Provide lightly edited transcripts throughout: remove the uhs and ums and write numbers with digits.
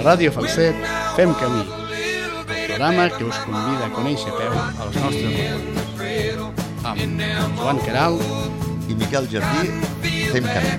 Ràdio Falset fem camí, el programa que us convida a conèixer a peu els nostres records. Amb Joan Queralt i Miquel Jardí fem camí.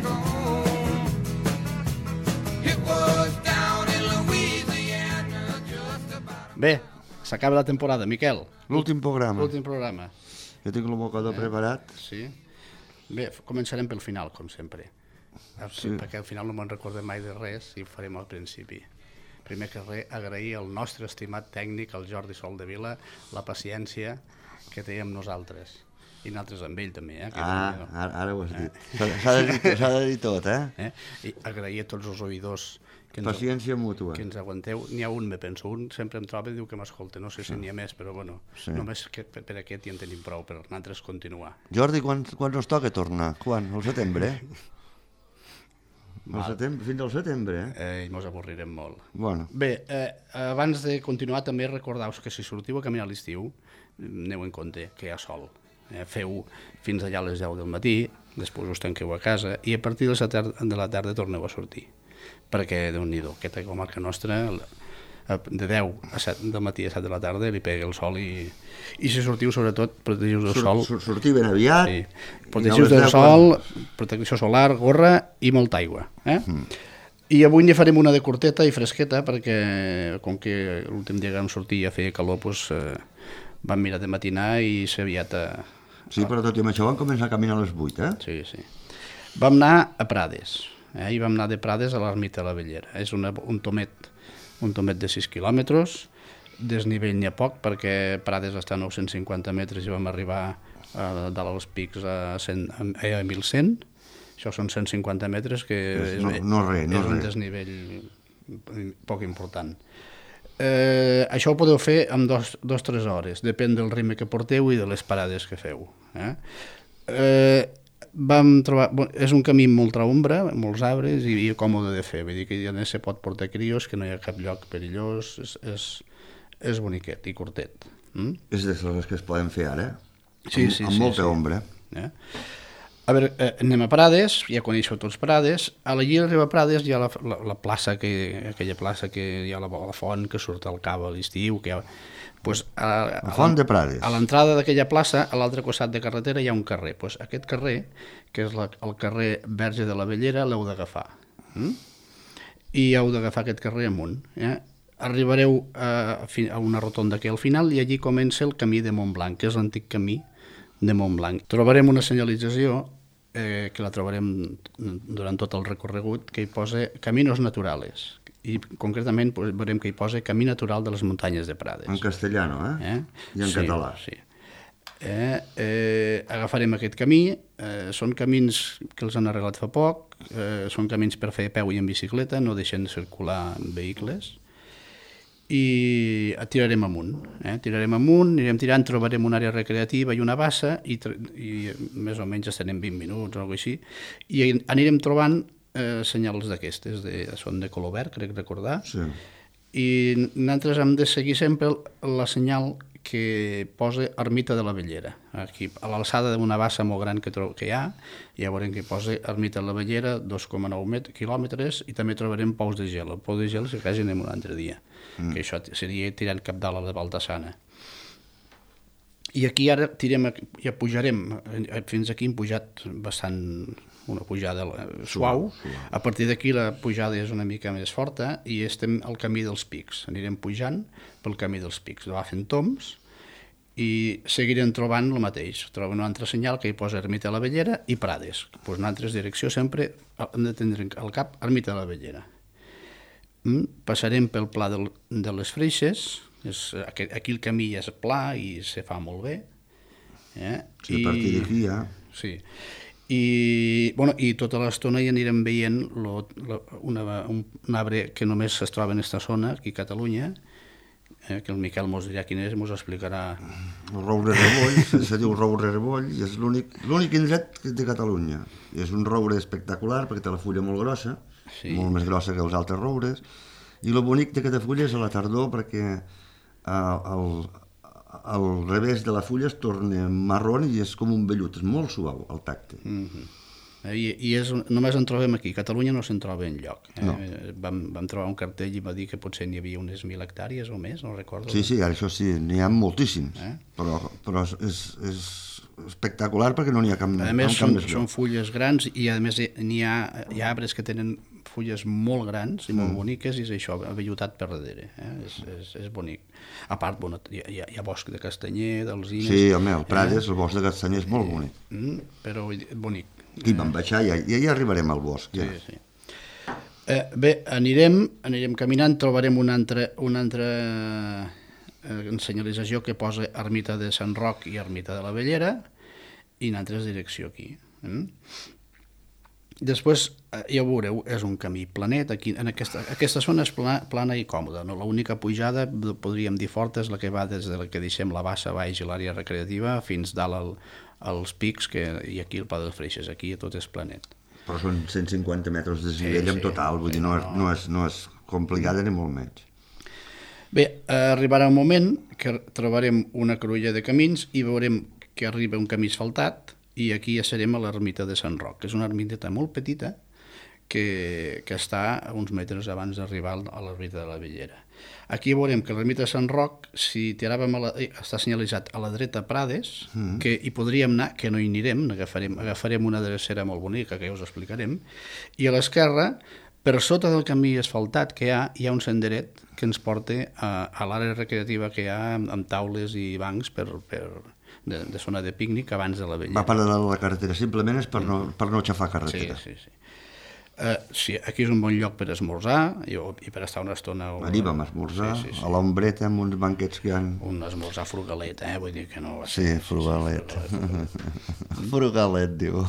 Bé, s'acaba la temporada, Miquel. L'últim programa. L'últim programa. Jo tinc el mocador preparat. Sí. Bé, començarem pel final, com sempre. Sí. Perquè al final no me'n recordem mai de res i ho farem al principi. Primer que res, agrair al nostre estimat tècnic, el Jordi Soldevila, la paciència que té amb nosaltres. I nosaltres amb ell també. Ara ho has dit. S'ha de dir tot, I agrair a tots els oïdors paciència mútua. Que ens aguanteu. N'hi ha un, me penso, un sempre em troba i diu que m'escolta. No sé si n'hi ha més, però bueno, només que per aquest ja en tenim prou, per nosaltres continuar. Jordi, quan nos toca tornar? Quan? Al setembre? Fins al setembre, I mos avorrirem molt. Bueno. Bé, abans de continuar també recordeu que si sortiu a caminar a l'estiu, aneu en compte que hi ha sol. Feu fins allà a les 10 del matí, després us tanqueu a casa i a partir de la tarda torneu a sortir. Perquè, Déu-n'hi-do, aquesta comarca nostra, de 10 a 7 del matí a 7 de la tarda li pega el sol i si sortiu, sobretot, protegiu-vos del sol. Sortir ben aviat. Sí. Protegiu-vos del sol, protecció solar, gorra i molta aigua. I avui n'hi farem una de curteta i fresqueta perquè, com que l'últim dia que vam sortir ja feia calor, doncs vam mirar de matinar i s'ha aviat a... Sí, però tot i amb això vam començar a caminar a les 8, Sí, sí. Vam anar a Prades, i vam anar de Prades a l'Ermita de la Bellera. És un tomet de 6 quilòmetres, desnivell n'hi ha poc perquè Prades està a 950 metres i vam arribar a dalt als pics a 1.100. Això són 150 metres, que és un desnivell poc important. Això ho podeu fer en 2-3 hores, depèn del ritme que porteu i de les parades que feu. Vam trobar, és un camí amb molta ombra, molts arbres i còmode de fer, vull dir que ja no se pot portar crios, que no hi ha cap lloc perillós, és boniquet i curtet. És de les que es poden fer ara, sí, amb molta ombra. A veure, anem a Prades, ja coneixeu tots Prades. A la Lliga de Prades hi ha la plaça, aquella plaça que hi ha la font que surt al cava a l'estiu. La font de Prades. A l'entrada d'aquella plaça, a l'altre costat de carretera, hi ha un carrer. Aquest carrer, que és el carrer Verge de la Bellera, l'heu d'agafar. I heu d'agafar aquest carrer amunt. Arribareu a una rotonda que al final i allí comença el camí de Montblanc, que és l'antic camí de Montblanc. Trobarem una senyalització que la trobarem durant tot el recorregut, que hi posa Caminos Naturales i concretament veurem que hi posa Camí Natural de les Muntanyes de Prades. En castellano, I en català. Sí. Agafarem aquest camí, són camins que els han arreglat fa poc, són camins per fer a peu i en bicicleta, no deixen de circular vehicles, i tirarem amunt, anirem tirant, trobarem una àrea recreativa i una bassa i més o menys estarem 20 minuts o alguna cosa així, i anirem trobant senyals d'aquestes, són de color verd, crec recordar, i nosaltres hem de seguir sempre la senyal que posa Ermita de la Bellera. Aquí, a l'alçada d'una bassa molt gran que hi ha, ja veurem que hi posa Ermita de la Bellera, 2,9 quilòmetres, i també trobarem Pous de Gel. El Pou de Gel, si quasi anem un altre dia, que això seria tirant cap dalt a la Baltasana. I aquí ara ja pujarem, fins aquí hem pujat bastant, una pujada suau. A partir d'aquí la pujada és una mica més forta i estem al camí dels pics. Anirem pujant pel camí dels pics. Va fent tombs i seguirem trobant el mateix. Trobem un altre senyal que hi posa Ermita de la Bellera i Prades. Nosaltres direcció sempre hem de tindre al cap Ermita de la Bellera. Passarem pel Pla de les Freixes. Aquí el camí és pla i se fa molt bé. A partir d'aquí ja... Sí. I tota l'estona hi anirem veient un arbre que només es troba en aquesta zona, aquí a Catalunya, que el Miquel mos dirà quin és, mos explicarà. El roure revoll, se diu roure revoll, i és l'únic indret de Catalunya. És un roure espectacular perquè té la fulla molt grossa, molt més grossa que els altres roures, i el bonic d'aquesta fulla és a la tardor perquè al revés de la fulla es torna marró i és com un vellut, és molt suau al tacte. I només en trobem aquí. A Catalunya no se'n troba enlloc. Vam trobar un cartell i va dir que potser n'hi havia unes 1.000 hectàrees o més, no recordo. Sí, això sí, n'hi ha moltíssims, però és espectacular perquè no n'hi ha cap més. A més, són fulles grans i a més hi ha arbres que tenen fulles molt grans i molt boniques i és això, vellutat per darrere. És bonic. A part, hi ha bosc de castanyer, d'alzines... Sí, home, el Prades, el bosc de castanyer és molt bonic. Però bonic. Aquí vam baixar i ja arribarem al bosc. Sí. Bé, anirem caminant, trobarem una altra senyalització que posa Ermita de Sant Roc i Ermita de la Bellera i en altres direcció aquí. Després, ja ho veureu, és un camí planet. Aquí, en aquesta zona és plana i còmoda. No? L'única pujada, podríem dir forta, és la que va des de la que deixem la bassa baix i l'àrea recreativa fins dalt als pics, i aquí el Pla de les Freixes, aquí tot és planet. Però són 150 metres de desnivell en total, vull dir, no és complicada ni molt menys. Bé, arribarà un moment que trobarem una cruïlla de camins i veurem que arriba un camí asfaltat i aquí ja serem a l'ermita de Sant Roc, que és una ermiteta molt petita que està a uns metres abans d'arribar a l'ermita de la Bellera. Aquí veurem que l'ermita de Sant Roc, si tiràvem està senyalitzat a la dreta Prades, que hi podríem anar, que no hi anirem, agafarem una drecera molt bonica, que ja us explicarem, i a l'esquerra, per sota del camí asfaltat que hi ha un senderet que ens porta a l'àrea recreativa que hi ha amb taules i bancs de zona de pícnic abans de la Bellera. Va paral·lel a la carretera, simplement és per no aixafar carretera. Sí, aquí és un bon lloc per esmorzar i per estar una estona... Allí vam esmorzar, a l'ombreta, amb uns banquets que hi ha... Un esmorzar frugalet, vull dir que no... Sí, frugalet. Frugalet, diu.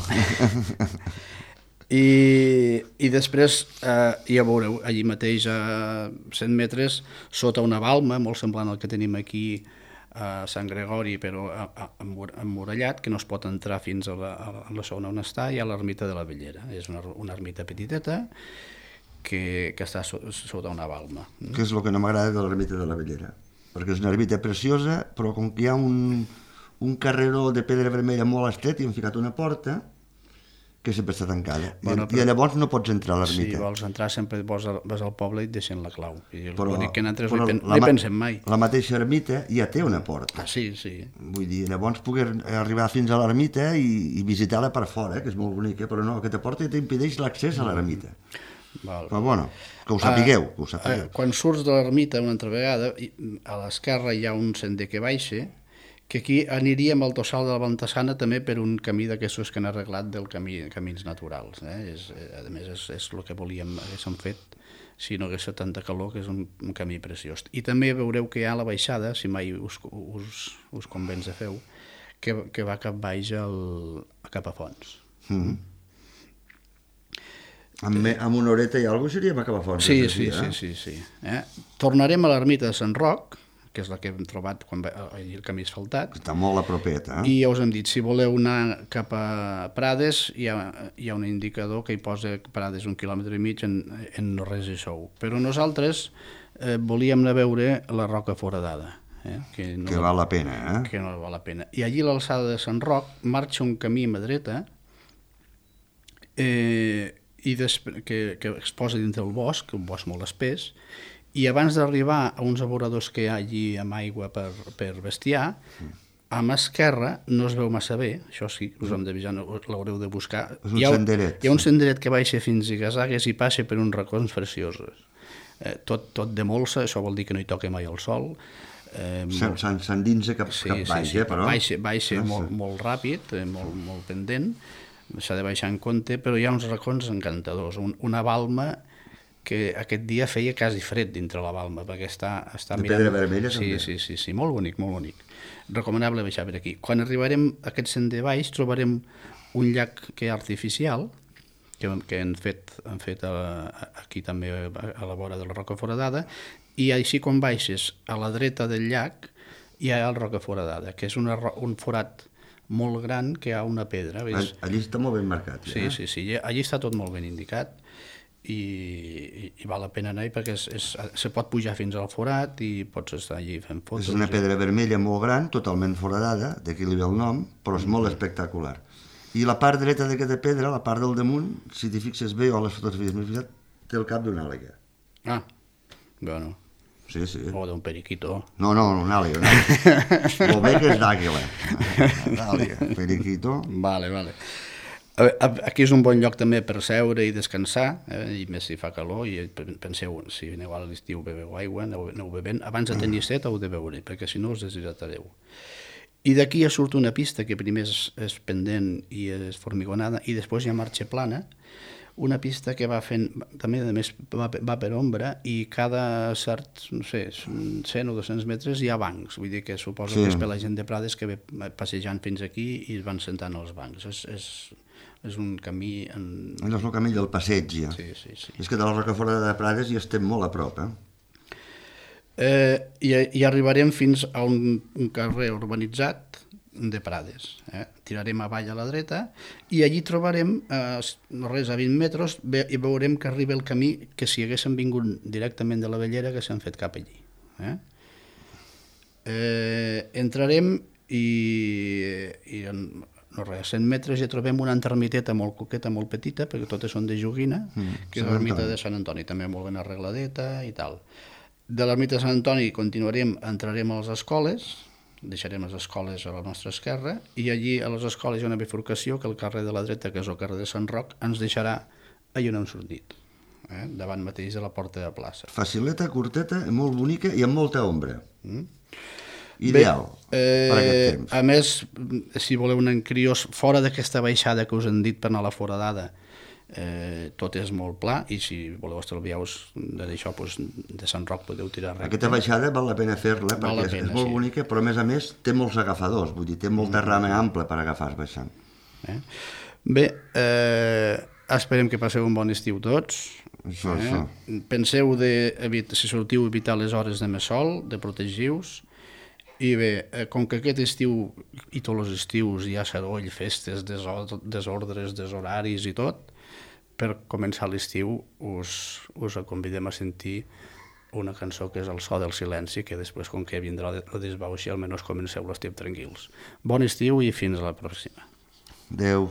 I després, ja veureu, allí mateix a 100 metres, sota una balma, molt semblant al que tenim aquí a Sant Gregori, però emmurallat, que no es pot entrar fins a la zona on està, hi ha l'ermita de la Bellera. És una ermita petiteta que està sota una balma. Que és el que no m'agrada de l'ermita de la Bellera, perquè és una ermita preciosa, però com que hi ha un carreró de pedra vermella molt estret i han ficat una porta que sempre està tancada. I llavors no pots entrar a l'ermita. Si vols entrar sempre vas al poble i et deixen la clau. Però no hi pensem mai. La mateixa ermita ja té una porta. Sí. Vull dir, llavors poder arribar fins a l'ermita i visitar-la per fora, que és molt bonica, però no, aquesta porta t'impedeix l'accés a l'ermita. Però bueno, que ho sapigueu. Quan surts de l'ermita una altra vegada, a l'esquerra hi ha un sender que baixa, que aquí aniríem al Tossal de la Baltasana també per un camí d'aquestos que han arreglat del camins naturals. A més, és el que haguéssim fet si no hagués tanta calor, que és un camí preciós. I també veureu que hi ha la baixada, si mai us convenç de feu, que va cap baix cap a fons. Amb una horeta i alguna cosa seríem a cap a fons. Sí. Tornarem a l'ermita de Sant Roc, que és la que hem trobat quan el camí asfaltat. Està molt a propeta. I ja us hem dit, si voleu anar cap a Prades, hi ha un indicador que hi posa Prades 1,5 quilòmetres en no res i sou. Però nosaltres volíem anar a veure la Roca Foradada. Que val la pena, Que no val la pena. I allí a l'alçada de Sant Roc marxa un camí a mà dreta que es posa dintre del bosc, un bosc molt espès, i abans d'arribar a uns aboradors que hi ha allí amb aigua per bestiar, a mà esquerra no es veu massa bé, això sí, us hem d'avisar, l'haureu de buscar. És un senderet. Hi ha un senderet que baixa fins a Gasagues i passa per uns racons preciosos. Tot de molsa, això vol dir que no hi toca mai el sol. S'endinsa cap baix, però... Baixa molt ràpid, molt pendent, s'ha de baixar en compte, però hi ha uns racons encantadors, una balma que aquest dia feia quasi fred dintre la balma, perquè està mirant... De pedra vermella, també? Sí, molt bonic. Recomanable baixar per aquí. Quan arribarem a aquest sender baix, trobarem un llac que és artificial, que han fet aquí també a la vora de la Roca Foradada, i així quan baixes a la dreta del llac hi ha la Roca Foradada, que és un forat molt gran que hi ha una pedra. Allí està molt ben marcat. Sí, allí està tot molt ben indicat. I val la pena anar-hi perquè se pot pujar fins al forat i pots estar allí fent fotos. És una pedra vermella molt gran, totalment foradada, d'aquí li ve el nom, però és molt espectacular. I la part dreta d'aquesta pedra, la part del damunt, si t'hi fixes bé o a les fotografies m'he fixat, té el cap d'una àliga. Ah, bueno. Sí. O d'un periquito. No, una àliga. Lo bé que és d'àguila. Àliga, periquito. Vale. Aquí és un bon lloc també per seure i descansar, i més si fa calor, i penseu, si aneu a l'estiu beveu aigua, aneu bevent, abans de tenir set heu de beure, perquè si no us deshidratareu. I d'aquí ja surt una pista que primer és pendent i és formigonada i després hi ha marxa plana, una pista que va fent, també a més va per ombra i cada cert, no sé, 100 o 200 metres hi ha bancs, vull dir que suposo que és per la gent de Prades que ve passejant fins aquí i es van sentant als bancs. És un camí... És el camí del passeig, ja. Sí. És que de la Rocafort de Prades hi estem molt a prop, I arribarem fins a un carrer urbanitzat de Prades. Tirarem avall a la dreta i allí trobarem, no res, a 20 metres, i veurem que arriba el camí que si haguéssim vingut directament de la Vellera que s'han fet cap allí. Entrarem i no res, a 100 metres ja trobem una ermiteta molt coqueta, molt petita, perquè totes són de joguina, que és l'ermita de Sant Antoni, també molt ben arregladeta i tal. De l'ermita de Sant Antoni entrarem a les escoles, deixarem les escoles a la nostra esquerra, i allí a les escoles hi ha una bifurcació que el carrer de la dreta, que és el carrer de Sant Roc, ens deixarà allà on hem sortit, davant mateix de la porta de plaça. Facileta, curteta, molt bonica i amb molta ombra. Ideal per aquest temps. A més, si voleu anar en crios, fora d'aquesta baixada que us han dit per anar a la foradada, tot és molt pla i si voleu estalviar-vos d'això, de Sant Roc podeu tirar recte. Aquesta baixada val la pena fer-la perquè és molt bonica, però a més té molts agafadors, vull dir, té molta rama ampla per agafar baixant. Bé, esperem que passeu un bon estiu tots. Això. Penseu si sortiu, evitar les hores de més sol, de protegir-vos. I bé, com que aquest estiu i tots els estius hi ha soroll, festes, desordres, deshoraris i tot, per començar l'estiu us convidem a sentir una cançó que és El so del silenci, que després, com que vindrà el desbauxi, almenys comenceu l'estiu tranquils. Bon estiu i fins a la pròxima. Adéu.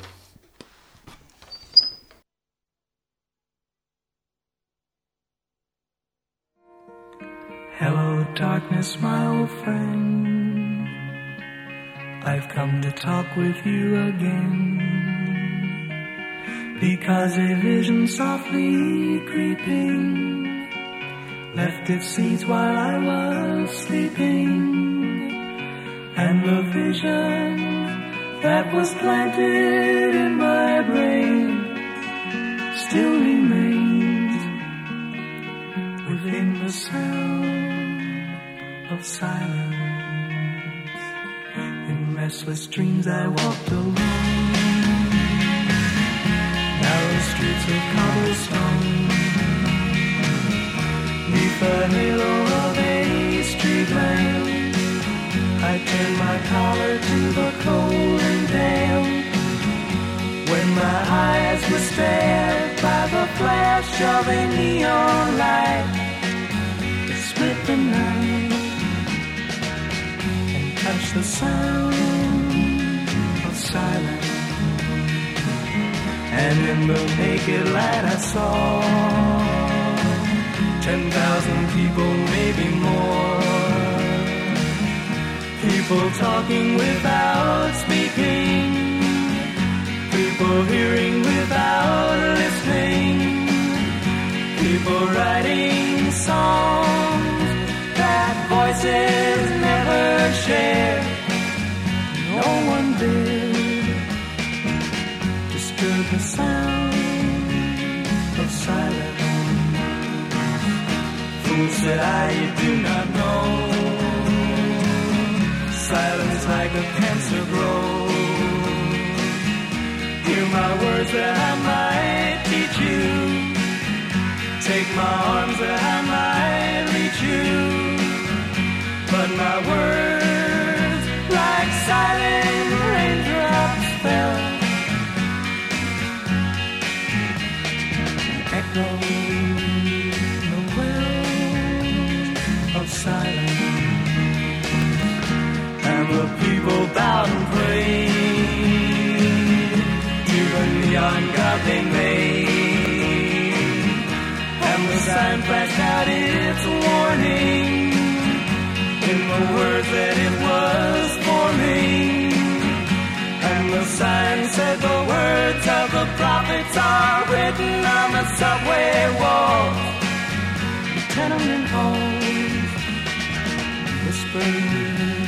Hello, darkness, my old friend. I've come to talk with you again. Because a vision softly creeping left its seeds while I was sleeping. And the vision that was planted in my brain still remains within the sound of silence. In restless dreams I walked alone, narrow streets of cobblestone, neath the halo of a street lamp. I turned my collar to the cold and damp, when my eyes were stared by the flash of a neon light that split the night and touched the sound of silence. And in the naked light I saw 10,000 people, maybe more. People talking without speaking, people hearing without listening, people writing songs that voices never share. No one did disturb the sound of silence. Fool, said I, you do not know, silence like a cancer grows. Hear my words that I might teach you, take my arms that I might reach you, but my words like silent raindrops fell, echoing the well of silence. And the people bowed and prayed young Gathing made, and the sign flashed out its warning in the words that it was forming. And the sign said the words of the prophets are written on the subway walls, the tenement halls, whispering